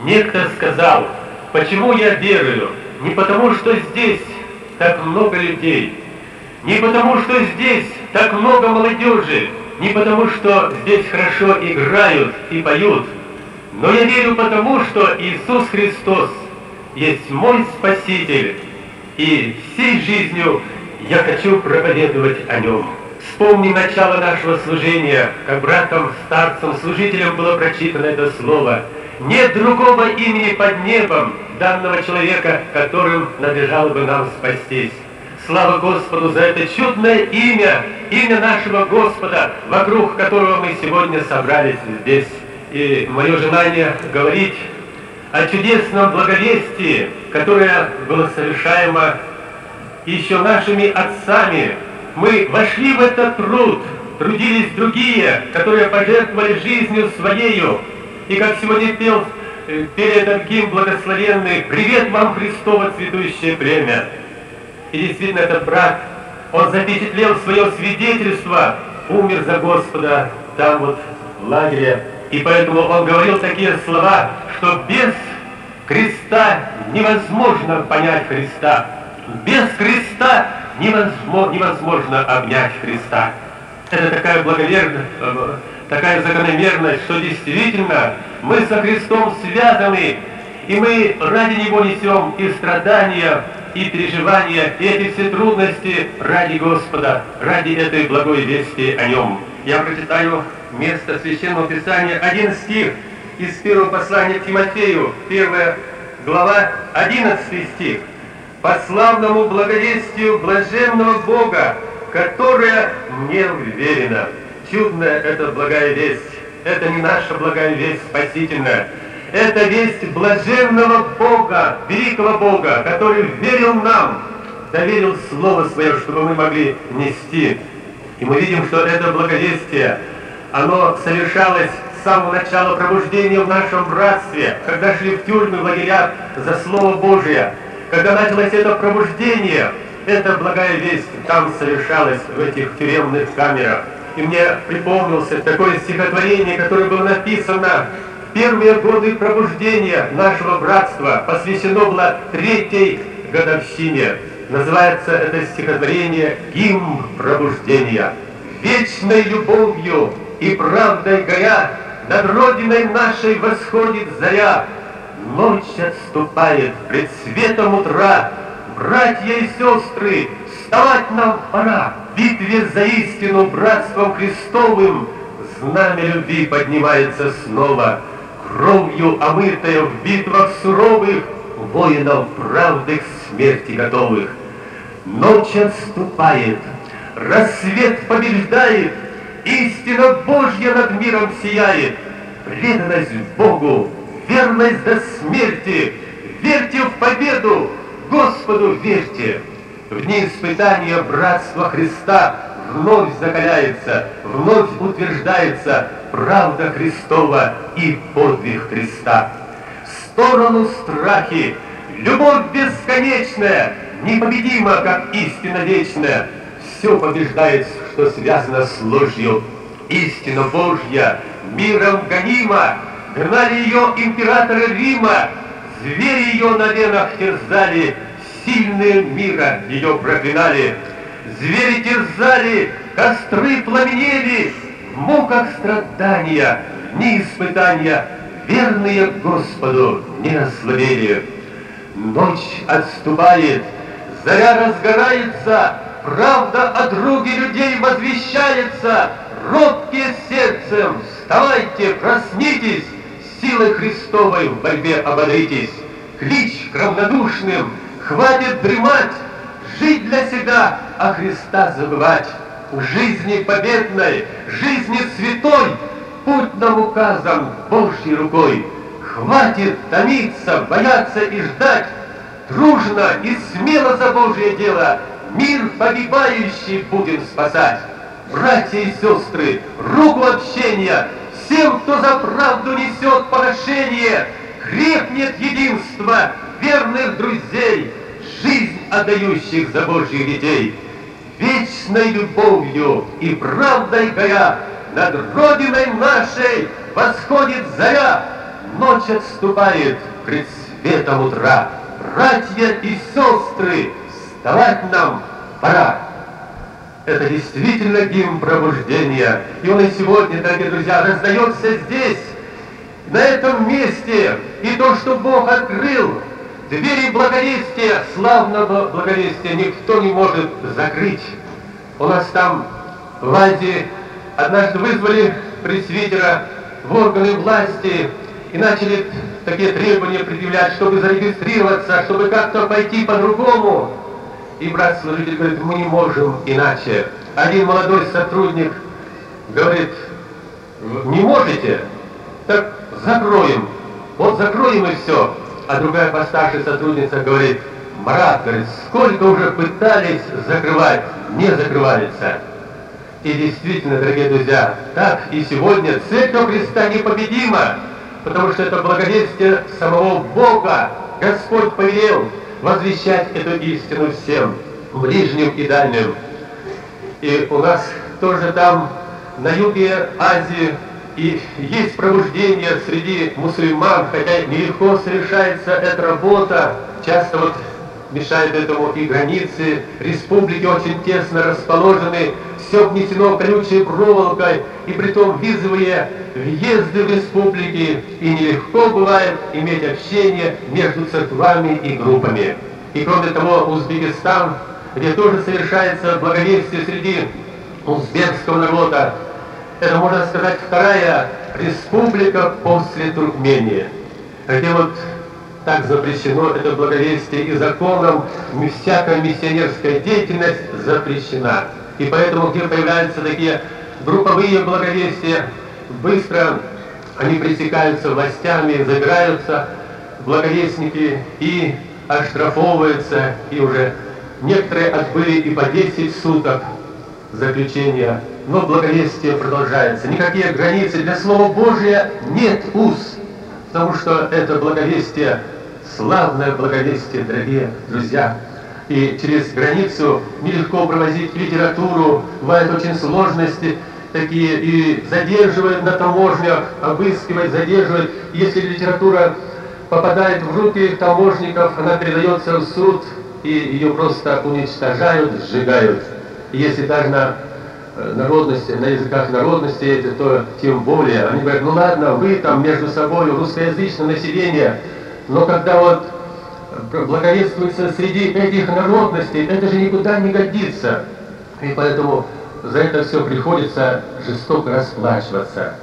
Некто сказал: почему я верую? Не потому, что здесь так много людей, не потому, что здесь так много молодежи, не потому, что здесь хорошо играют и поют, но я верю потому, что Иисус Христос есть мой Спаситель, и всей жизнью я хочу проповедовать о Нем. Вспомни начало нашего служения, как братом, старцем, служителем было прочитано это слово. Нет другого имени под небом данного человека, которым надлежало бы нам спастись. Слава Господу за это чудное имя, имя нашего Господа, вокруг которого мы сегодня собрались здесь. И мое желание говорить о чудесном благовестии, которое было совершаемо еще нашими отцами. Мы вошли в этот труд, трудились другие, которые пожертвовали жизнью своею. И как сегодня пели этот гимн благословенный: «Привет вам, Христово цветущее племя». И действительно, этот брат, он запечатлел свое свидетельство, умер за Господа там вот в лагере. И поэтому он говорил такие слова, что без креста невозможно понять Христа. Без креста невозможно обнять Христа. Это такая благоверность, такая закономерность, что действительно мы со Христом связаны, и мы ради Него несем и страдания, и переживания, и эти все трудности ради Господа, ради этой благой вести о Нем. Я прочитаю место Священного Писания, один стих из первого послания к Тимофею, 1 глава, 11 стих. «По славному благовестию блаженного Бога, которая мне уверена». Чудная эта благая весть. Это не наша благая весть спасительная. Это весть блаженного Бога, великого Бога, который верил нам, доверил Слово Свое, чтобы мы могли нести. И мы видим, что это благовестие, оно совершалось с самого начала пробуждения в нашем братстве, когда шли в тюрьмы, в лагеря за Слово Божие. Когда началось это пробуждение, эта благая весть там совершалась в этих тюремных камерах. И мне припомнился такое стихотворение, которое было написано в первые годы пробуждения нашего братства, посвящено было 3-й годовщине. Называется это стихотворение «Гимн пробуждения». «Вечной любовью и правдой горя над Родиной нашей восходит заря. Ночь отступает пред светом утра. Братья и сестры, вставать нам пора. В битве за истину братством Христовым знамя любви поднимается снова. Кровью омытая в битвах суровых, воинов правды к смерти готовых. Ночь отступает, рассвет побеждает, истина Божья над миром сияет. Преданность Богу, верность до смерти, верьте в победу, Господу верьте. В дни испытания братства Христа вновь закаляется, вновь утверждается правда Христова и подвиг Христа. В сторону страхи, любовь бесконечная, непобедима, как истина вечная. Все побеждает, что связано с ложью. Истина Божья миром гонима, гнали ее императоры Рима, звери ее на венах терзали, сильные мира ее проклинали. Звери терзали, костры пламенели, в муках страдания, дни испытания, верные Господу не ослабели. Ночь отступает, заря разгорается, правда о друге людей возвещается. Робкие сердцем, вставайте, проснитесь, силой Христовой в борьбе ободритесь. Клич к равнодушным, хватит дремать, жить для себя, а Христа забывать. В жизни победной, жизни святой, путь нам указан Божьей рукой. Хватит томиться, бояться и ждать, дружно и смело за Божье дело мир погибающий будем спасать. Братья и сестры, руку общения всем, кто за правду несет поношение, крепнет единство верных друзей, жизнь отдающих за Божьих детей. Вечной любовью и правдой горя над Родиной нашей восходит заря. ночь отступает пред светом утра. Братья и сестры, вставать нам пора. Это действительно гимн пробуждения. И он и сегодня, дорогие друзья, раздается здесь, на этом месте. И то, что Бог открыл, двери благовестия, славного благовестия, никто не может закрыть. У нас там в Азии однажды вызвали пресвитера в органы власти и начали такие требования предъявлять, чтобы зарегистрироваться, чтобы как-то пойти по-другому. И брат-служитель говорит, мы не можем иначе. Один молодой сотрудник говорит, не можете? Так закроем. Вот закроем и все. А другая постарше сотрудница говорит, Марат, говорит, сколько уже пытались закрывать, не закрывается. И действительно, дорогие друзья, так и сегодня Церковь Христа непобедима, потому что это благовестие самого Бога. Господь повелел возвещать эту истину всем, ближним и дальним. И у нас тоже там, на юге Азии, и есть пробуждение среди мусульман, хотя нелегко совершается эта работа, часто вот мешают этому и границы, республики очень тесно расположены, все внесено колючей проволокой, и притом визовые въезды в республики, и нелегко бывает иметь общение между церквами и группами. И кроме того, Узбекистан, где тоже совершается благовестие среди узбекского народа, это, можно сказать, вторая республика после Туркмении, где вот так запрещено это благовестие, и законом всякая миссионерская деятельность запрещена. И поэтому, где появляются такие групповые благовестия, быстро они пресекаются властями, забираются благовестники и оштрафовываются, и уже некоторые отбыли и по 10 суток заключения. Но благовестие продолжается. Никакие границы для Слова Божия нет уз, потому что это благовестие, славное благовестие, дорогие друзья. И через границу нелегко провозить литературу, бывают очень сложности такие, и задерживают на таможнях, обыскивают, задерживают. Если литература попадает в руки таможников, она передается в суд, и ее просто уничтожают, сжигают. И если даже на народности, на языках народности эти, то тем более. Они говорят, ну ладно, вы там между собой, русскоязычное население, но когда вот благовествуется среди этих народностей, это же никуда не годится. И поэтому за это все приходится жестоко расплачиваться.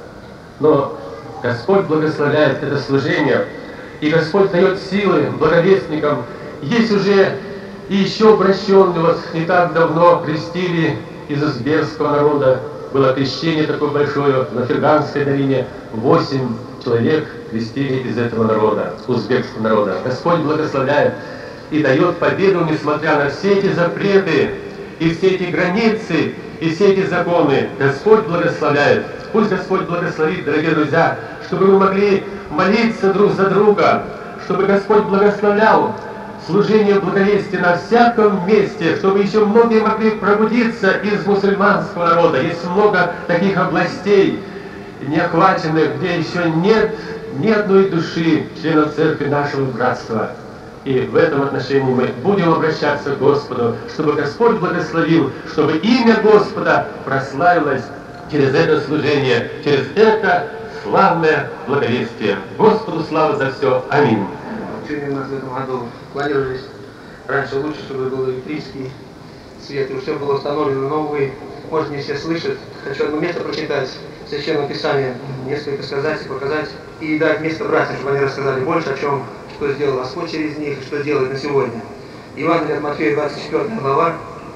Но Господь благословляет это служение, и Господь дает силы благовестникам. Есть уже и еще обращенные, вот не так давно крестили из узбекского народа, было крещение такое большое на Ферганской долине, 8 человек крестили из этого народа, узбекского народа. Господь благословляет и дает победу, несмотря на все эти запреты, и все эти границы, и все эти законы. Господь благословляет. Пусть Господь благословит, дорогие друзья, чтобы мы могли молиться друг за друга, чтобы Господь благословлял служение благовестия на всяком месте, чтобы еще многие могли пробудиться из мусульманского народа. Есть много таких областей, не охваченных, где еще нет ни одной души членов церкви нашего братства. И в этом отношении мы будем обращаться к Господу, чтобы Господь благословил, чтобы имя Господа прославилось через это служение, через это славное благовестие. Господу слава за все. Аминь. Сегодня у нас в этом году планировались раньше лучше, чтобы был электрический свет, и все было установлено, но вы, может, не все слышат. Хочу одно место прочитать в Священном Писании, несколько сказать и показать, и дать место братьям, чтобы они рассказали больше о чем, что сделал Господь через них и что делает на сегодня. Евангелие от Матфея, 24 глава,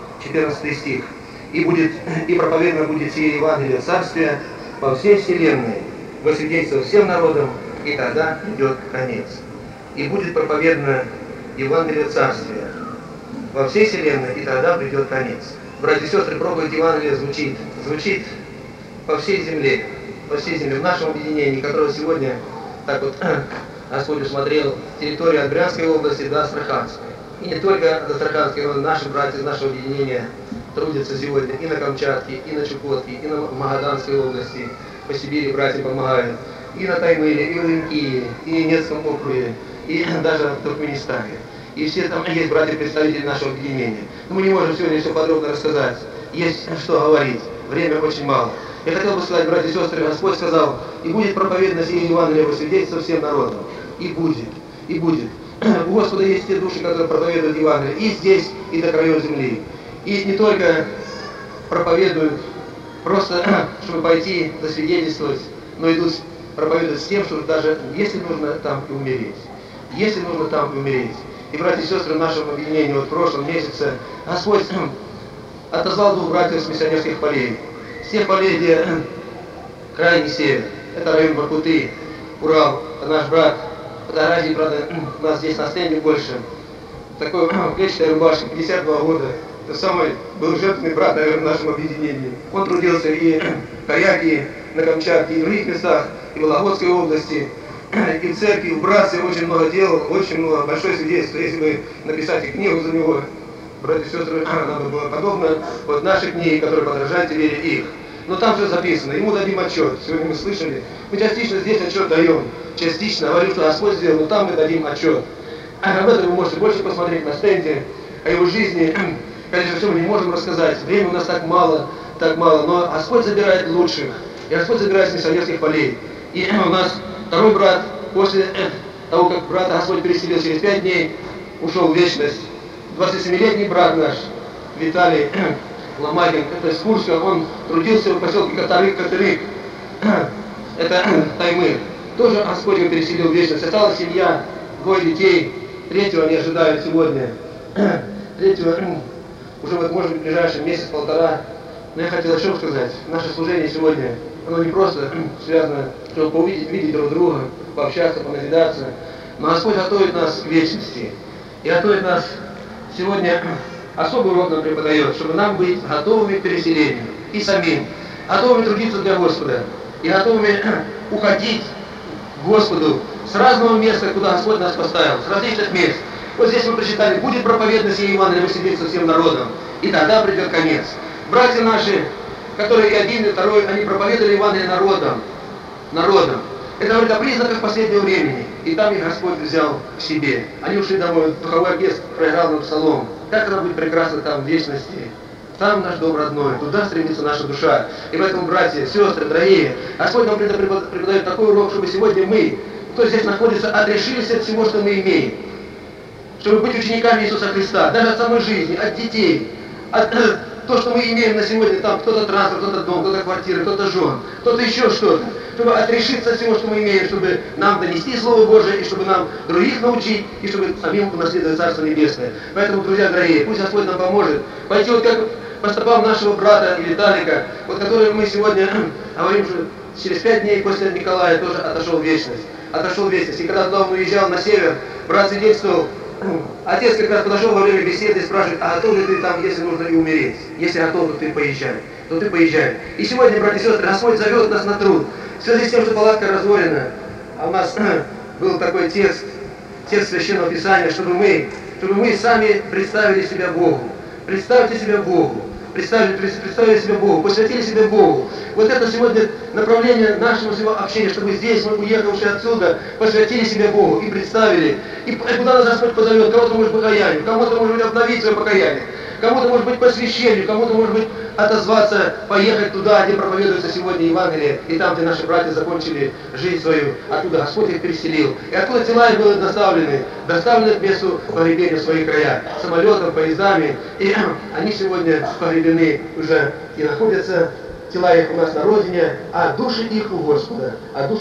14 стих. И проповедано будет сие Евангелие Царствия по всей вселенной, во свидетельство всем народам, и тогда придет конец. И будет проповедано Евангелие Царствия во всей вселенной, и тогда придет конец. Братья и сестры, проповедь Евангелия звучит по всей земле, в нашем объединении, которое сегодня так вот Господь усмотрел территорию от Брянской области до Астраханской. И не только от Астраханской, но наши братья из нашего объединения трудятся сегодня и на Камчатке, и на Чукотке, и на Магаданской области. По Сибири братья помогают. и на Таймыре, и в Ленкии, и в Ненецком округе, и даже в Туркменистане. И все там есть братья-представители нашего объединения. Но мы не можем сегодня все подробно рассказать. Есть что говорить. Время очень мало. Я хотел бы сказать, братья и сестры, Господь сказал, и будет проповедано сие Евангелие во свидетельство всем народам. И будет. И будет. У Господа есть те души, которые проповедуют Евангелие и здесь, и до краев земли. И не только проповедуют просто, чтобы пойти засвидетельствовать, но идут проповедуют с тем, что даже если нужно там и умереть. Если нужно там и умереть. И, братья и сестры, в нашем объединении вот в прошлом месяце Господь отозвал 2 братьев с миссионерских полей. С тех полей, где крайний север, это район Воркуты, Урал, это наш брат. Фотографии, правда, у нас здесь на стенде больше. Такой в клетчатой рубашке, 52 года. Это самый был жертвенный брат, наверное, в нашем объединении. Он трудился и в Коряке, на Камчатке, и в других местах, и в Вологодской области, и в церкви, и в братстве очень много делал, очень много, большое свидетельство. Если бы написать и книгу за него, братья и сестры, надо было подобно вот нашей книге, которые подражают вере их. Но там же записано, ему дадим отчет. Сегодня мы слышали, мы частично здесь отчет даем, частично говорим, что Господь сделал, но там мы дадим отчет. Об этом вы можете больше посмотреть на стенде, о его жизни. Конечно, все мы не можем рассказать, времени у нас так мало, но Господь забирает лучших, и Господь забирает с миссионерских полей. И у нас второй брат, после того, как брата Господь переселил через 5 дней, ушел в вечность. 27-летний брат наш, Виталий Ломагин, это из Курска, он трудился в поселке Катырык, это Таймыр. Тоже Господь его переселил в вечность. Осталась семья, 2 детей, 3-го они ожидают сегодня. 3-го уже вот может быть в ближайший месяц-полтора. Но я хотел еще сказать, наше служение сегодня, оно не просто связано, чтобы увидеть друг друга, пообщаться, поназидаться, но Господь готовит нас к вечности. И готовит нас сегодня, особый урок нам преподает, чтобы нам быть готовыми к переселению и самим, готовыми трудиться для Господа и готовыми уходить к Господу с разного места, куда Господь нас поставил, с различных мест. Вот здесь мы прочитали, будет проповедано сие Евангелие во свидетельство всем народам, и тогда придет конец. Братья наши, которые и один, и второй, они проповедовали Евангелие народам. Это говорит о признаках последнего времени. И там их Господь взял к себе. Они ушли домой, духовой оркестр проиграл нам псалом. Как это будет прекрасно там в вечности. Там наш дом родной, туда стремится наша душа. И поэтому, братья, сестры, дорогие, Господь нам преподает такой урок, чтобы сегодня мы, кто здесь находится, отрешились от всего, что мы имеем. Чтобы быть учениками Иисуса Христа, даже от самой жизни, от детей, от то, что мы имеем на сегодня, там кто-то транспорт, кто-то дом, кто-то квартира, кто-то жен, кто-то еще что-то, чтобы отрешиться от всего, что мы имеем, чтобы нам донести Слово Божие, и чтобы нам других научить, и чтобы самим унаследовать Царство Небесное. Поэтому, друзья дорогие, пусть Господь нам поможет пойти вот как по стопам нашего брата Виталика, вот который мы сегодня говорим, что через 5 дней после Николая тоже отошел в вечность. И когда туда он уезжал на север, брат свидетельствовал, отец как раз подошел во время беседы и спрашивает, а готов ли ты там, если нужно и умереть? Если готов, то ты поезжай. И сегодня, братья и сестры, Господь зовет нас на труд. В связи с тем, что палатка разорена, а у нас был такой текст Священного Писания, чтобы мы сами представили себя Богу. Представьте себя Богу. Представили себя Богу, посвятили себя Богу. Вот это сегодня направление нашего всего общения, чтобы здесь, мы уехавшие отсюда, посвятили себя Богу и представили. И куда нас Господь позовет, кого-то может быть покаянию, кому-то может быть обновить свое покаяние, кому-то может быть посвящению, кому-то может быть отозваться, поехать туда, где проповедуется сегодня Евангелие, и там, где наши братья закончили жизнь свою, оттуда Господь их переселил. И оттуда тела их были доставлены к месту погребения в свои края, самолетом, поездами, и они сегодня погребены уже и находятся, тела их у нас на родине, а души их у Господа.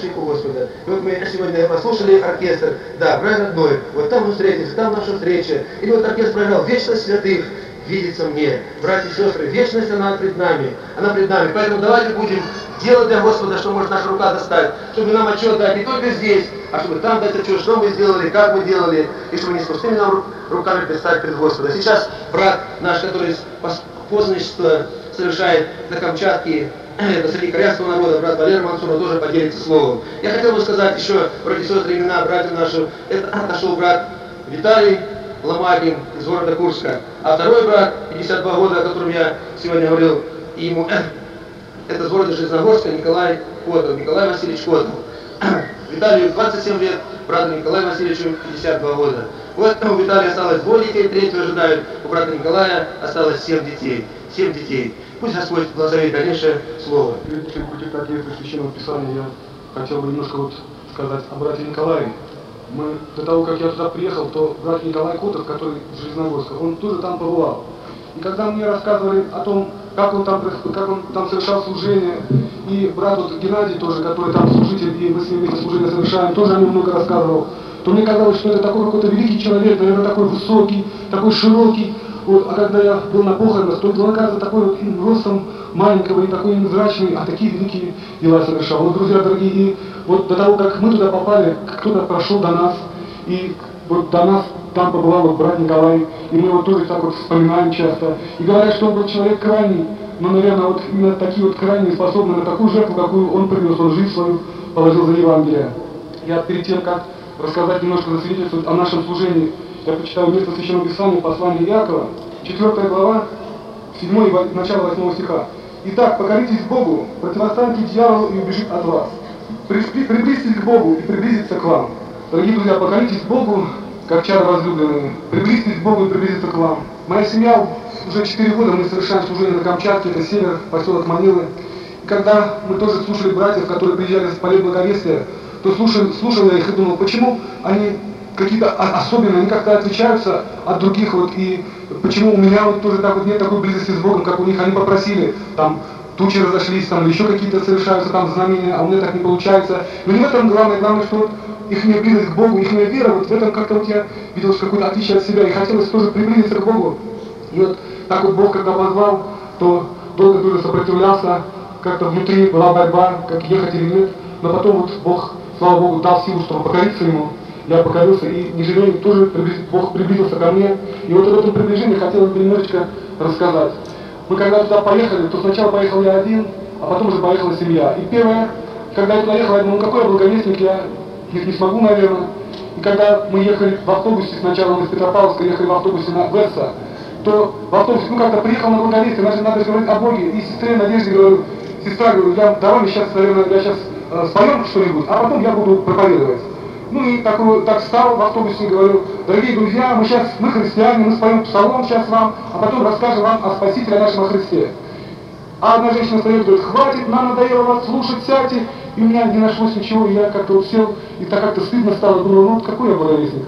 И вот мы сегодня послушали оркестр, да, брат родной, вот там мы встретимся, там наша встреча. И вот оркестр проиграл «Вечность святых видится мне». Братья и сестры, вечность она пред нами. Поэтому давайте будем делать для Господа, что может наша рука достать, чтобы нам отчет дать не только здесь, а чтобы там дать отчет, что мы сделали, как мы делали, и чтобы не с пустыми нам руками предстать перед Господом. Сейчас брат наш, который познанничество совершает на Камчатке, это среди корейского народа, брат Валерий Мансуров тоже поделится словом. Я хотел бы сказать еще, братья и сестры, имена братьев наших. Это отошел брат Виталий Ломагин из города Курска, а второй брат, 52 года, о котором я сегодня говорил, ему, это из города Железногорска, Николай Васильевич Котов. Виталию 27 лет, брату Николаю Васильевичу 52 года. Вот у Виталия осталось 2 детей, 3-го ожидают, у брата Николая осталось 7 детей. 7 детей. Пусть Господь благословит дальнейшее слово. Перед чем прочитать место Священного Писания, я хотел бы немножко сказать о брате Николае. До того, как я туда приехал, то брат Николай Котов, который из Железногорска, он тоже там побывал. И когда мне рассказывали о том, как он там совершал служение, и брат Геннадий тоже, который там служитель, и мы с ним вместе служение совершаем, тоже о нем много рассказывал, то мне казалось, что это такой какой-то великий человек, наверное, такой высокий, такой широкий. Вот, а когда я был на похоронах, то он, оказывается, такой вот ростом маленького и такой невзрачный, а такие великие дела совершал. Вот, друзья дорогие, и вот до того, как мы туда попали, кто-то прошел до нас, и вот до нас там побывал вот брат Николай, и мы его тоже так вот вспоминаем часто. И говорят, что он был человек крайний, но, наверное, вот именно такие вот крайние способны на такую жертву, какую он принес, он жизнь свою положил за Евангелие. Я перед тем, как рассказать немножко, засвидетельствовать о нашем служении, я почитаю место Священного Писания, послание Иакова, 4 глава, 7 и начало 8 стиха. «Итак, покоритесь Богу, противостаньте дьяволу и убежит от вас. Приблизьтесь к Богу и приблизится к вам». Дорогие друзья, покоритесь Богу, как чары возлюбленные. Приблизьтесь к Богу и приблизится к вам. Моя семья уже 4 года, мы совершаем служение на Камчатке, это север, поселок Манилы. И когда мы тоже слушали братьев, которые приезжали с полей благовестия, то слушал я их и думал, почему они какие-то особенные, они как-то отличаются от других, вот, и почему у меня вот тоже так вот нет такой близости с Богом, как у них. Они попросили, там, тучи разошлись, там, еще какие-то совершаются там знамения, а у меня так не получается. Но не в этом главное, что вот их близость к Богу, их вера, вот в этом как-то вот я видел какое-то отличие от себя, и хотелось тоже приблизиться к Богу. И вот так вот Бог, когда позвал, то долго тоже сопротивлялся, как-то внутри была борьба, как ехать или нет, но потом вот Бог, слава Богу, дал силу, чтобы покориться Ему. Я покорился, и не жалею, тоже Бог приблизился ко мне. И вот об этом приближении хотел бы немножечко рассказать. Мы когда туда поехали, то сначала поехал я один, а потом уже поехала семья. И первое, когда я туда ехал, я думал, ну какой я благовестник, я их не смогу, наверное. И когда мы ехали в автобусе, сначала мы из Петропавловска ехали в автобусе на Верса, то в автобусе, как-то приехал на благовестие, значит, надо говорить о Боге. И сестре Надежде говорю, сестра, говорю, давай сейчас, наверное, я сейчас споем что-нибудь, а потом я буду проповедовать. Ну и так встал в автобусе и говорю, дорогие друзья, мы христиане, мы споем псалом сейчас вам, а потом расскажем вам о Спасителе нашем Христе. А одна женщина стоит, говорит, хватит, нам надоело вас слушать, сядьте. И у меня не нашлось ничего, и я как-то вот сел, и так как-то стыдно стало, думаю, ну вот какой я благовестник.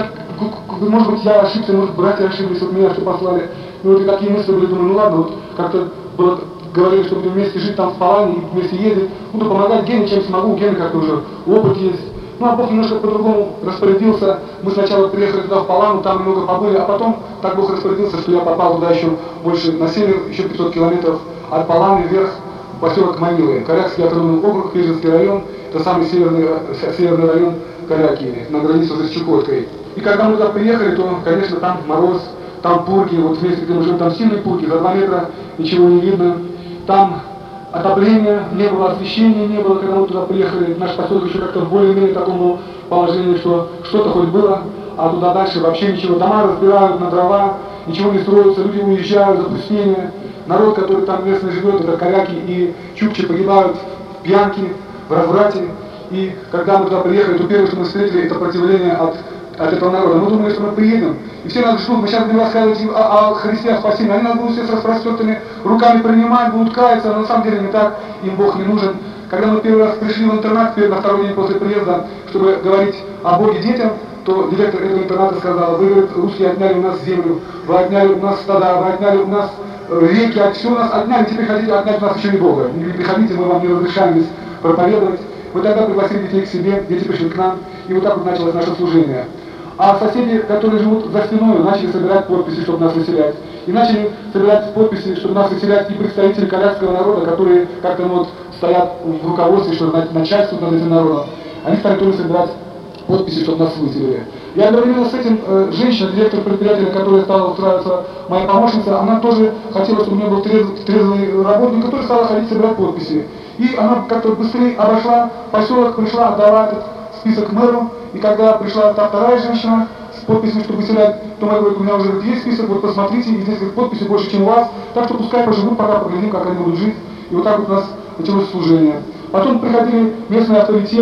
Может быть, я ошибся, может, братья ошиблись, вот меня что послали. И вот и такие мысли были, думаю, ну ладно, вот как-то было, говорили, что будем вместе жить там в Палане, и вместе ездить, буду помогать Гене, чем смогу, у Гены как-то уже опыт есть. Ну, а Бог немножко по-другому распорядился. Мы сначала приехали туда в Палану, там немного побыли, а потом так Бог распорядился, что я попал туда еще больше на север, еще 500 километров от Паланы вверх, в поселок Манилы. Корякский автономный округ, Пежинский район, это самый северный район Коряки, на границе уже с Чукоткой. И когда мы туда приехали, то, конечно, там мороз, там пурги, вот в месте, где мы живем, там сильные пурги, за 2 метра ничего не видно. Там отопления не было, освещения не было, когда мы туда приехали. Наш поселок еще как-то в более-менее таком положении, что что-то хоть было, а туда дальше вообще ничего. Дома разбирают на дрова, ничего не строится, люди уезжают, запустение. Народ, который там местный живет, это коряки и чукчи, погибают в пьянке, в разврате. И когда мы туда приехали, то первое, что мы встретили, это противление от этого народа. Мы думали, что мы приедем, и все нас ждут, мы сейчас будем рассказывать о Христе, о спасении. Они нас будут все с распростертыми руками принимать, будут каяться, но на самом деле не так, им Бог не нужен. Когда мы первый раз пришли в интернат, на 2-й день после приезда, чтобы говорить о Боге детям, то директор этого интерната сказал, вы, говорит, русские отняли у нас землю, вы отняли у нас стада, вы отняли у нас реки, все у нас отняли, теперь хотите отнять у нас еще и Бога. Не приходите, мы вам не разрешаем здесь проповедовать. Мы тогда пригласили детей к себе, дети пришли к нам, и вот так вот началось наше служение. А соседи, которые живут за стеной, начали собирать подписи, чтобы нас выселять. И начали собирать подписи, чтобы нас выселять и представители корякского народа, которые как-то вот стоят в руководстве, что начальствуют над этим народом. Они стали тоже собирать подписи, чтобы нас выселили. Я одновременно с этим женщина, директор предприятия, которая стала устраиваться, моя помощница, она тоже хотела, чтобы у меня был трезвый работник, который стала ходить собирать подписи. И она как-то быстрее обошла поселок, пришла, отдала этот список мэру, и когда пришла та вторая женщина с подписями, чтобы выселять, то мэр говорит, у меня уже есть список, вот посмотрите, и здесь подписи больше, чем у вас, так что пускай поживут, пока поглядим, как они будут жить. И вот так вот у нас началось служение. Потом приходили местные авторитеты,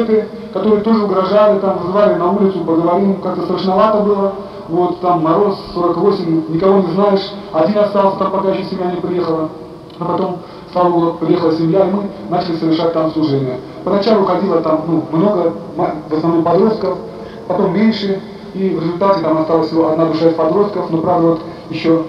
которые тоже угрожали, там вызывали на улицу, поговорим, как-то страшновато было. Вот, там мороз 48, никого не знаешь, один остался там, пока еще семья не приехала. А потом, слава Богу, приехала семья, и мы начали совершать там служение. Поначалу ходило там много, в основном подростков, потом меньше, и в результате там осталась всего одна душа из подростков, но правда вот еще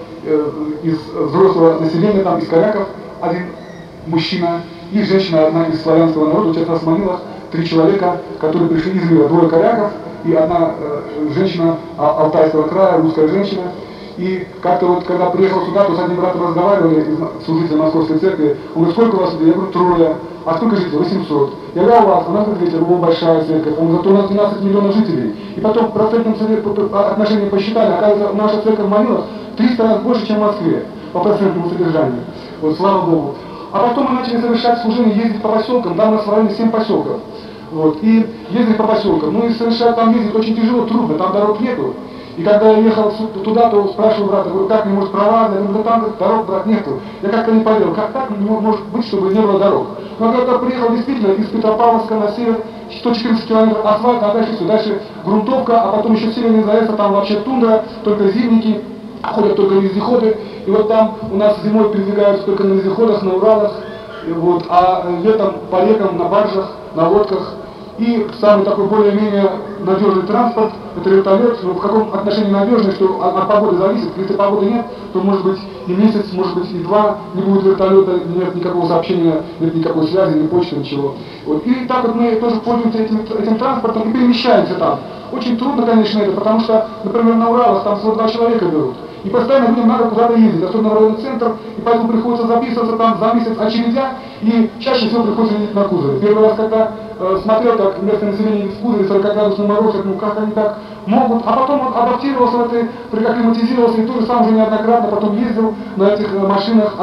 из взрослого населения, там из коряков один мужчина и женщина одна из славянского народа. Сейчас у нас в Манилах 3 человека, которые пришли из мира, 2 коряков и одна женщина Алтайского края, русская женщина. И как-то вот, когда приехал сюда, то с одним братом разговаривали, служителем Московской церкви, он говорит, сколько у вас людей? Я говорю, 3. А сколько жителей? 800. Я говорю, а у вас? У нас, говорит, большая церковь. Он говорит, у нас 12 миллионов жителей. И потом в процентном отношении посчитали, оказывается, наша церковь в Манилах 300 раз больше, чем в Москве, по процентному содержанию. Вот, слава Богу. А потом мы начали совершать служение, ездить по поселкам, там у нас в районе 7 поселков. Вот, и ездили по поселкам. Ну и совершать там ездить очень тяжело, трудно, там дорог нету. И когда я ехал туда, то спрашивал брата, говорю, как мне может права? Я говорю, да там дорог, брат, нету. Я как-то не поверил, как так может быть, чтобы не было дорог. Но когда приехал действительно из Петропавловска на север, 114 километров асфальта, а дальше все, дальше грунтовка, а потом еще северный заезд, там вообще тундра, только зимники, ходят только вездеходы. И вот там у нас зимой передвигаются только на вездеходах, на Уралах, вот, а летом по рекам, на баржах, на лодках. И самый такой более-менее надежный транспорт – это вертолет. Но в каком отношении надежный, что от погоды зависит. Если погоды нет, то может быть и месяц, может быть и 2 не будет вертолета, нет никакого сообщения, нет никакой связи, ни почты, ничего. Вот. И так вот мы тоже пользуемся этим транспортом и перемещаемся там. Очень трудно, конечно, это, потому что, например, на Уралах там всего 2 человека берут. И постоянно людям надо куда-то ездить, особенно в районный центр, и поэтому приходится записываться там за месяц очередя, и чаще всего приходится ездить на кузове. Первый раз, когда смотрел, как местное население в кузове, 40-градусный мороз, ну как они так могут, а потом он адаптировался в этой, акклиматизировался, и тоже сам уже неоднократно потом ездил на этих машинах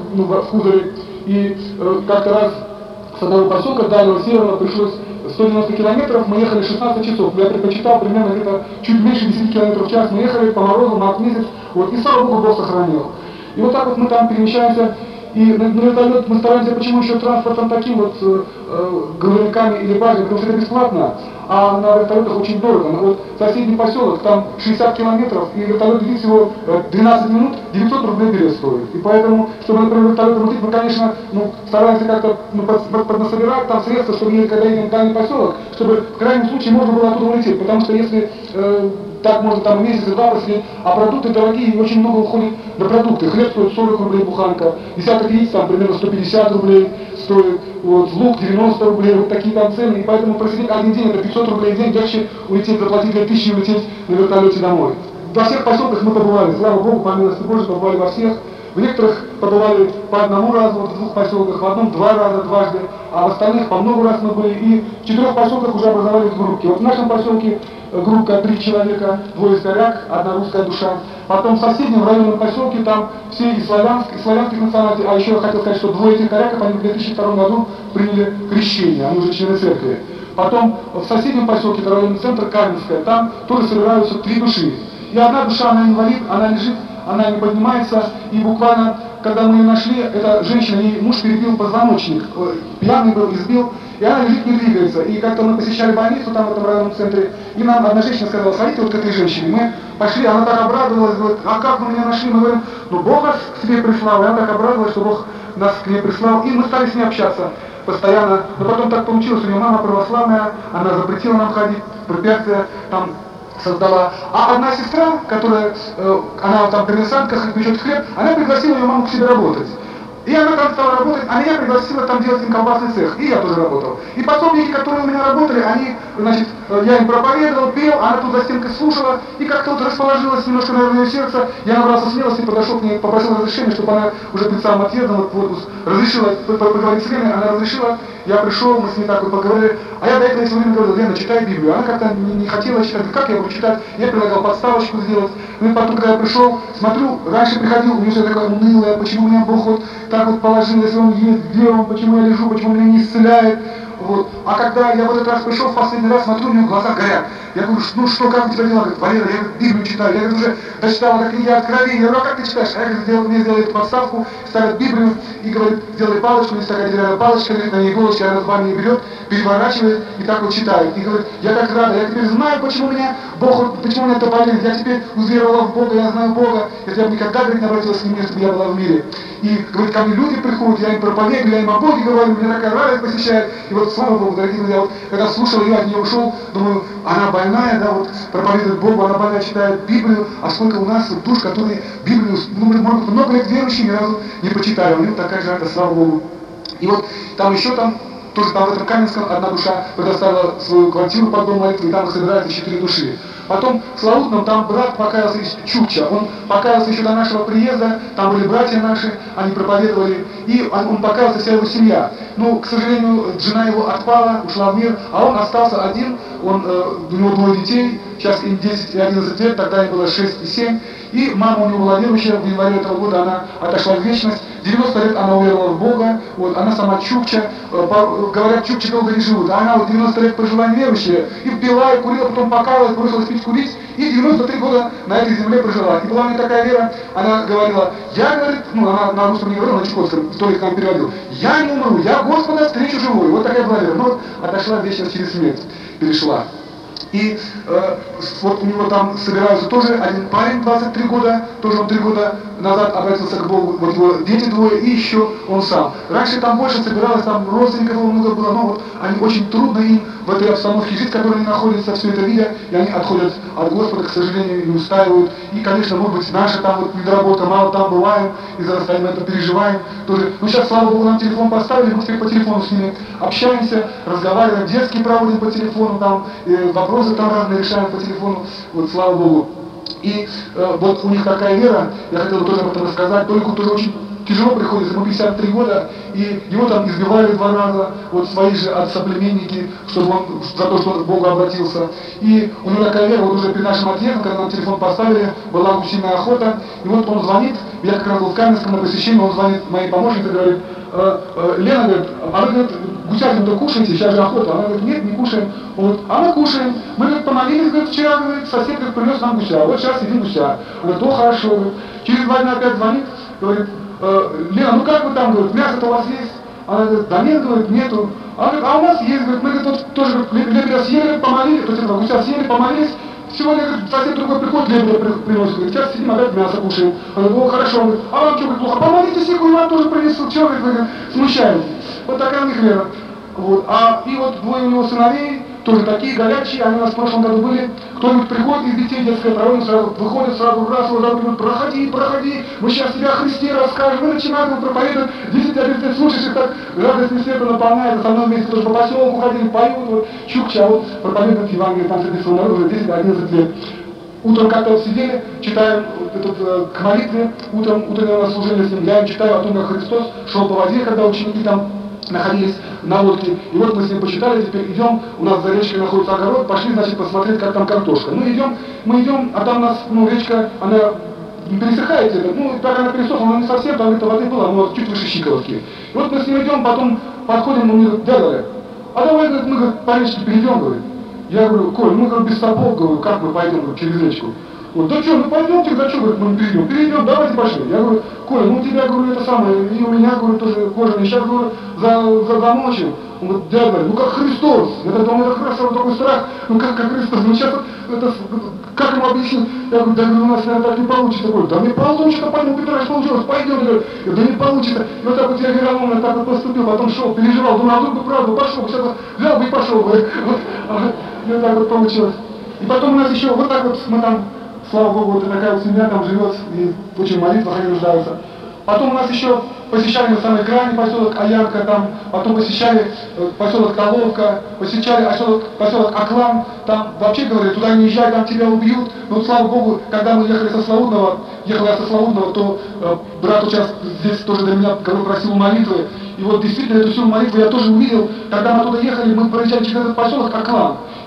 в кузове. И как-то раз с одного поселка дальнего северного пришлось 190 километров, мы ехали 16 часов. Я предпочитал примерно где-то чуть меньше 10 километров в час. Мы ехали по морозу, март месяц, вот, и слава Богу, Бог сохранил. И вот так вот мы там перемещаемся. И на вертолет мы стараемся, почему еще транспортом таким вот, грузовиками или баржами, потому что это бесплатно, а на вертолетах очень дорого. Вот соседний поселок, там 60 километров, и вертолет летит всего 12 минут, 900 рублей билет стоит. И поэтому, чтобы, например, вертолетом лететь, мы, конечно, стараемся как-то поднасобирать там средства, чтобы, когда едем в дальний поселок, чтобы в крайнем случае можно было оттуда улететь, потому что если так можно там месяц и 2 посидеть, а продукты дорогие, и очень много уходит на продукты. Хлеб стоит 40 рублей буханка, десяток яиц там примерно 150 рублей стоит, вот, лук 90 рублей, вот такие там цены, и поэтому просидеть один день, это 500 рублей в день, легче улететь, заплатить 2000 и улететь на вертолете домой. Во всех поселках мы побывали, слава Богу, по милости Божией, побывали во всех. В некоторых побывали по одному разу, вот в 2 поселках, в одном 2 раза, дважды, а в остальных по много раз мы были, и в 4 поселках уже образовались группки. Вот в нашем поселке группа 3 человека, 2 из коряк, 1 русская душа. Потом в соседнем районном поселке там все из славянских национальностей, а еще я хотел сказать, что 2 этих коряков, они в 2002 году приняли крещение, они уже члены церкви. Потом в соседнем поселке, это районный центр Каменская, там тоже собираются 3 души. И 1 душа, она инвалид, она лежит, она не поднимается, и буквально, когда мы ее нашли, эта женщина, ей муж перебил позвоночник, пьяный был, избил, и она лежит, не двигается. И как-то мы посещали больницу там в этом районном центре, и нам одна женщина сказала, сходите вот к этой женщине. Мы пошли, она так обрадовалась, говорит, а как вы меня нашли? Мы говорим, Бог вас к себе прислал, и она так обрадовалась, что Бог нас к ней прислал, и мы стали с ней общаться постоянно. Но потом так получилось, у нее мама православная, она запретила нам ходить, препятствия там создала. А одна сестра, которая, она там коммерсантка, печет хлеб, она пригласила ее маму к себе работать. И она там стала работать, а меня пригласила там делать им колбасный цех, и я тоже работал. И пособники, которые у меня работали, они, значит, я им проповедовал, пел, она тут за стенкой слушала, и как-то вот расположилось немножко, наверное, ее сердце. Я набрался смелости, подошел к ней, попросил разрешения, чтобы она уже перед самым отъездом вот, разрешила поговорить с Леной, она разрешила. Я пришел, мы с ней так вот поговорили, а я до этого все время говорил, Лена, читай Библию. Она как-то не хотела читать, как я буду читать, я предлагал подставочку сделать. Ну и потом, когда я пришел, смотрю, раньше приходил, у нее все такое унылое, почему меня Бог вот так вот положил, если он есть, где он, почему я лежу, почему меня не исцеляет. Вот. А когда я в этот раз пришел в последний раз, смотрю, у него глаза горят. Я говорю, ну что, как у тебя дела? Говорит, Валера, я Библию читаю. Я говорю, уже дочитал это книги Откровения. Я говорю, а как ты читаешь? А я говорю, мне сделали эту подставку, ставят Библию и говорит, сделай палочку, есть такая деревянная палочка, говорит, на ней иголочки, она зубами не берет, переворачивает и так вот читает. И говорит, я так рада, я теперь знаю, почему меня это болеет. Я теперь уверовала в Бога, я знаю Бога. Я бы никогда, говорит, не обратилась к нему, если бы я была в мире. И, говорит, ко мне люди приходят, я им проповедую, я им о Боге говорю, меня такая радость посещает. И вот, слава Богу, дорогие друзья, вот, когда слушал, я от нее ушел, думаю, она больная, да, вот, проповедует Богу, она больная, читает Библию, а сколько у нас душ, которые Библию, ну, может, много лет верующие, ни разу не почитали, у них такая же радость, слава Богу. И вот, там еще тоже там в этом Каменском одна душа предоставила свою квартиру под дом молитвы, и там собираются 4 души. Потом в Славутном там брат покаялся из Чукча, он покаялся еще до нашего приезда, там были братья наши, они проповедовали, и он покаялся, вся его семья. Ну, к сожалению, жена его отпала, ушла в мир, а он остался один, у него 2 детей, сейчас им 10 и 11 лет, тогда им было 6 и 7, и мама у него была верующая, в январе этого года она отошла в вечность, 90 лет она уверовала в Бога, вот, она сама чукча, говорят, чукчи долго не живут, а она вот 90 лет прожила неверующая, и пила, и курила, потом покаялась, бросилась пить, курить, и 93 года на этой земле прожила. И была у нее такая вера, она говорила, я, говорит, ну, она на русском не говорила, на чукотском, Толик нам переводил, я не умру, я Господа встречу живой. Вот такая была вера. Ну, вот отошла в вечность через смерть, перешла. И вот у него там собираются тоже один парень, 23 года, тоже он 3 года назад обратился к Богу, вот его дети 2 и еще он сам. Раньше там больше собиралось, там родственников много было, но вот они очень трудно им в этой обстановке жить, в которой они находятся, все это видя, и они отходят от Господа, к сожалению, не устаивают. И, конечно, может быть, наша там вот недоработка, мало там бываем, из-за расстояния мы это переживаем тоже. Но сейчас, слава Богу, нам телефон поставили, мы теперь по телефону с ними общаемся, разговариваем, детские проводим по телефону, там, вопросы там разные решаем по телефону, вот, слава Богу. И вот у них такая вера, я хотел бы тоже об этом рассказать, Толику тоже очень тяжело приходится, ему 53 года, и его там избивали 2 раза, вот свои же соплеменники, чтобы он за то, что он к Богу обратился. И у него такая вера, вот уже перед нашим отъездом, когда нам телефон поставили, была гусиная охота, и вот он звонит, я как раз был в Каменском на посещении, он звонит моей помощнице и говорит, Лена, говорит, а вы, говорит, гусятину-то кушаете, сейчас же охота. Она говорит, нет, не кушаем. Вот, а мы кушаем. Мы, говорит, помолились, говорит, вчера, говорит, сосед, говорит, принес нам гуся. Вот сейчас едим гуся. Она говорит, хорошо, говорит. Через 2 дня опять звонит, говорит, Лена, ну как вы там, говорит, мясо-то у вас есть? Она говорит, да нет, говорит, нету. Она говорит, а у нас есть, говорит, мы, говорит, вот тоже, говорит, лебедя съели, помолились, то есть этого гуся съели, помолились. Сегодня, говорит, сосед другой приходит, лебедя приносит, говорит, сейчас сидим, опять мясо кушаем. Она говорит, о, хорошо, говорит, а вам что, говорит, плохо? Помолитесь, и вам тоже принесут, чего, говорит, смущаете. Вот такая у них вера. Вот. И вот 2 у него сыновей, тоже такие горячие, они у нас в прошлом году были. Кто-нибудь приходит из детей детской проводит, сразу выходит, сразу раз, говорит, проходи, мы сейчас тебе о Христе расскажем. Мы начинаем проповедовать, 10-11 слушаешь, их так радостный свет наполняет, со мной вместе тоже по поселку ходили, поют, вот, чукча, вот, проповедуют Евангелие, там среди своего народа уже 10-11 лет. Утром как-то вот сидели, читаем к молитве, утреннее служение с ним, я им читаю о том, как Христос шел по воде, когда ученики там находились на лодке. И вот мы с ним почитали, теперь идем, у нас за речкой находится огород, пошли, значит, посмотреть, как там картошка. Мы идем, а там у нас, речка, она пересыхает, так она пересохла, она не совсем, там это воды было, но чуть выше щиколотки. И вот мы с ним идем, потом подходим, он мне говорит, дядя, а давай, говорит, мы, говорит, по речке перейдем, говорит. Я говорю, Коль, мы, говорю, без сапог, говорю, как мы пойдем, говорю, через речку? Вот, да что, ну пойдемте, да что, говорит, мы перейдем, давайте пошли. Я говорю, Коля, ну у тебя, говорю, это самое, и у меня, говорю, тоже кожаный, сейчас, говорю, замочим. Он говорит, дядя, ну как Христос. Я думаю, это хорошо, такой страх, ну как Христос, ну сейчас, это, как ему объяснить? Я говорю, да, у нас, наверное, так не получится. Я говорю, да не получится, пойдем, Петрович, получилось, пойдем. Я говорю, да не получится. И вот так вот я вероломно так вот поступил, потом шел, переживал, думал, а вдруг бы правду, пошел, сейчас вот взял бы и пошел, говорит. И вот так вот получилось. И потом у нас еще, вот так вот мы там, слава Богу, вот такая вот семья там живет, и очень в молитвах они нуждаются. Потом у нас еще посещали на самой крайне поселок Аянка, там, потом посещали поселок Толовка, посещали поселок Аклан, там вообще говорили, туда не езжай, там тебя убьют. Но вот, слава Богу, когда мы ехал я со Славутного, то брат сейчас здесь тоже для меня просил молитвы. И вот действительно эту силу молитвы я тоже увидел, когда мы оттуда ехали, мы проезжали через этот поселок Аклан.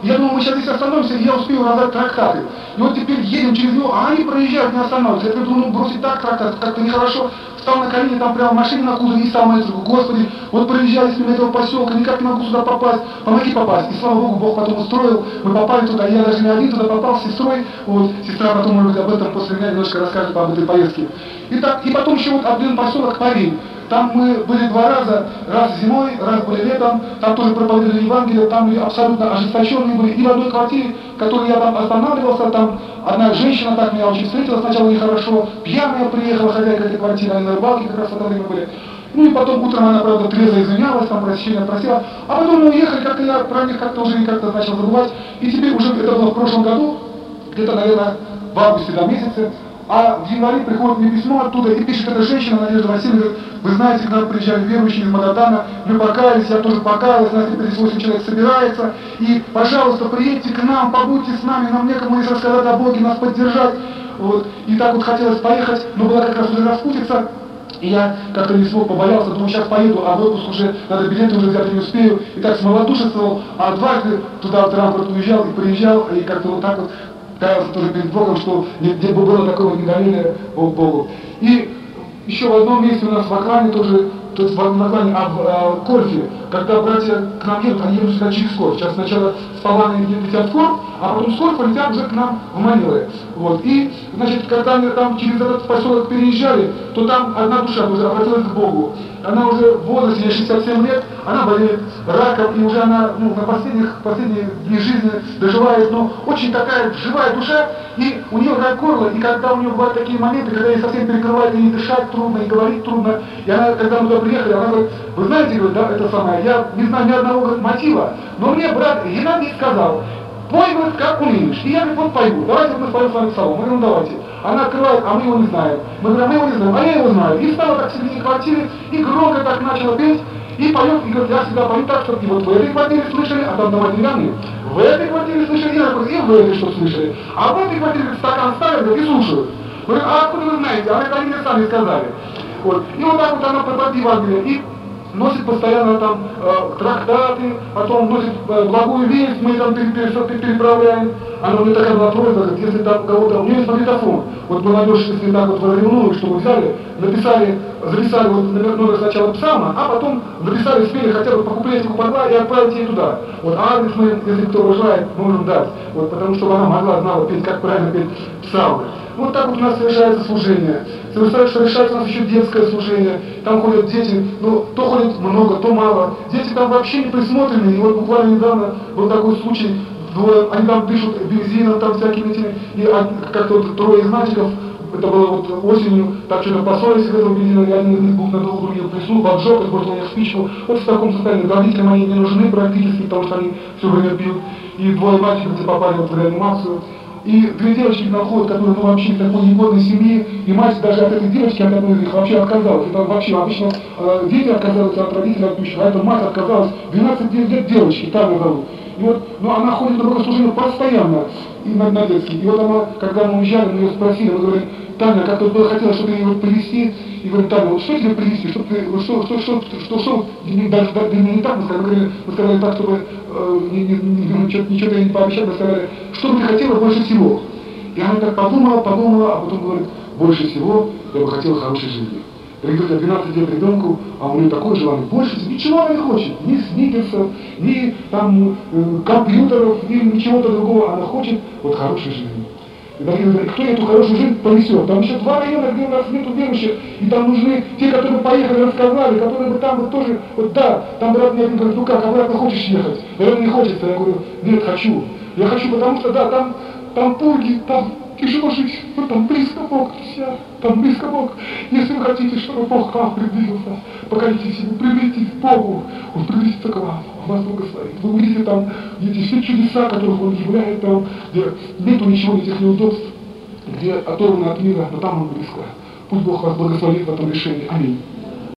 Я думал, мы сейчас здесь остановимся, и я успею раздать трактаты. И вот теперь едем через него, а они проезжают, не останавливаются. Я думаю, ну бросить так трактат, как-то нехорошо. Встал на колени, там прямо в машине на кузове, и стал молиться, Господи, вот проезжали мимо этого поселка, никак не могу сюда попасть, помоги попасть. И слава Богу, Бог потом устроил, мы попали туда, я даже не один туда попал с сестрой, вот, сестра потом, может быть, об этом после меня немножко расскажет об этой поездке. И потом еще вот один поселок Парень. Там мы были 2 раза, раз зимой, раз были летом, там тоже проповедовали Евангелие, там абсолютно ожесточенные были. И в одной квартире, в которой я там останавливался, там одна женщина так меня очень встретила, сначала нехорошо, пьяная приехала, хозяйка этой квартиры, они на рыбалке как раз в это время были. Ну и потом утром она, правда, трезво извинялась, там прощения просила, а потом мы уехали, как-то я про них как-то уже как-то начал забывать. И теперь уже, это было в прошлом году, где-то, наверное, в августе до месяца, а в январе приходит мне письмо оттуда, и пишет эта женщина, Надежда Васильевна, говорит, вы знаете, к нам приезжали верующие из Магадана, мы покаялись, я тоже покаялась, нас теперь здесь 8 человек собирается, и, пожалуйста, приедьте к нам, побудьте с нами, нам некому здесь рассказать о Боге, нас поддержать. Вот. И так вот хотелось поехать, но была как раз уже распутица, и я как-то не смог, побоялся, думаю, сейчас поеду, а в отпуск уже, надо билеты уже взять, не успею, и так смолодушествовал, а дважды туда в транспорт уезжал и приезжал, и как-то вот так вот каялся тоже перед Богом, что где бы было такое вот недоверие к Богу. И еще в одном месте у нас в Аклане тоже, то есть в Аклане, в Кольфе, когда братья к нам едут, они едут сюда через Корф. Сейчас сначала с Паланы летят в Корф, а потом с Корфа летят уже к нам в Манилы. Вот. И, значит, когда они там через этот поселок переезжали, то там одна душа уже обратилась к Богу. Она уже в возрасте, ей 67 лет, она болеет раком, и уже она на последние дни жизни доживает, но очень такая живая душа, и у нее рак горла, и когда у нее бывают такие моменты, когда ей совсем перекрывает, и дышать трудно, и говорить трудно, и она, когда мы туда приехали, она говорит, вы знаете, говорит, да, это самое, я не знаю ни одного, говорит, мотива, но мне брат Геннадий сказал, пой, говорит, как умеешь, и я, говорит, вот пою, давайте мы споем с вами псалом, мы говорим, ну давайте. Она открывает, а мы его не знаем. Мы говорим, а мы его не знаем, а я его знаю. И стала так в середине квартиры, и громко так начала петь, и поет, и говорит, я всегда пою так, чтобы и вот в этой квартире слышали, а там дома деревянные, в этой квартире слышали, и в этой что слышали. А в этой квартире стакан ставят, говорит, и слушают. Говорит, а откуда вы знаете? А это они мне сами сказали. Вот. И вот так вот она проповедует Евангелие. И носит постоянно там трактаты, потом носит благую весть, мы там переправляем. Она мне такая была просьба, говорит, если там кого-то, у нее есть магнитофон, вот молодежь, если так вот возревнула, что мы взяли, записали вот номер сначала псалма, а потом записали, спели хотя бы по куплетику по 2 и отправить ей туда. Вот, а адрес мы, если кто желает, можем дать, вот, потому что она могла, знала петь, как правильно петь псалмы. Вот так вот у нас совершается служение. Совершается у нас еще детское служение. Там ходят дети, ну, то ходит много, то мало. Дети там вообще не присмотрены. И вот буквально недавно был такой случай, они там дышат бензином, там всякими этими, и как-то вот 3 из мальчиков, это было вот осенью, так что-то поссорились из этого бензина, и один из них бух на других плеснул, поджег, отбросил на них спичку. Вот в таком состоянии родителям они не нужны практически, потому что они все время пьют. И 2 мальчиков попали вот в реанимацию. И 2 девочки к нам ходят, которые, ну, вообще в такой негодной семье, и мать даже от этой девочки, от одной из них, вообще отказалась. Это вообще обычно дети отказываются от родителей, от пищи, а эта мать отказалась. 12 лет девочки, Таня зовут. И вот, ну, она ходит на богослужение постоянно, и на детский. И вот она, когда мы уезжали, мы ее спросили, мы говорим, Таня, как тут было хотела что-то ее привезти, и говорим, Таня, вот что тебе привезти, что даже не так мы сказали так, чтобы ничего не пообещать, мы сказали, что бы ты хотела больше всего. И она так подумала, а потом говорит, больше всего я бы хотела хорошей жизни. Ребенок 12 лет ребенку, а у нее такое желание, больше ничего она не хочет, ни сникерсов, ни там компьютеров, ни ничего-то другого, она хочет вот хорошей жизни. И, дорогие друзья, кто эту хорошую жизнь понесет? Там еще 2 района, где у нас нету верующих, и там нужны те, которые поехали, рассказали, которые бы там вот тоже, вот да, там брат мне один говорит, ну как, обратно хочешь ехать? Наверное, не хочется. Я говорю, нет, хочу. Я хочу, потому что, да, там пурги, там тяжело жить, но там близко Бог, друзья, там близко Бог. Если вы хотите, чтобы Бог к вам приблизился, покоритесь Ему, приблизитесь к Богу, Он приблизится к вам, Он вас благословит. Вы увидите там эти все чудеса, которых Он являет там, где нету ничего, этих неудобств, где оторвано от мира, но там Он близко. Пусть Бог вас благословит в этом решении. Аминь.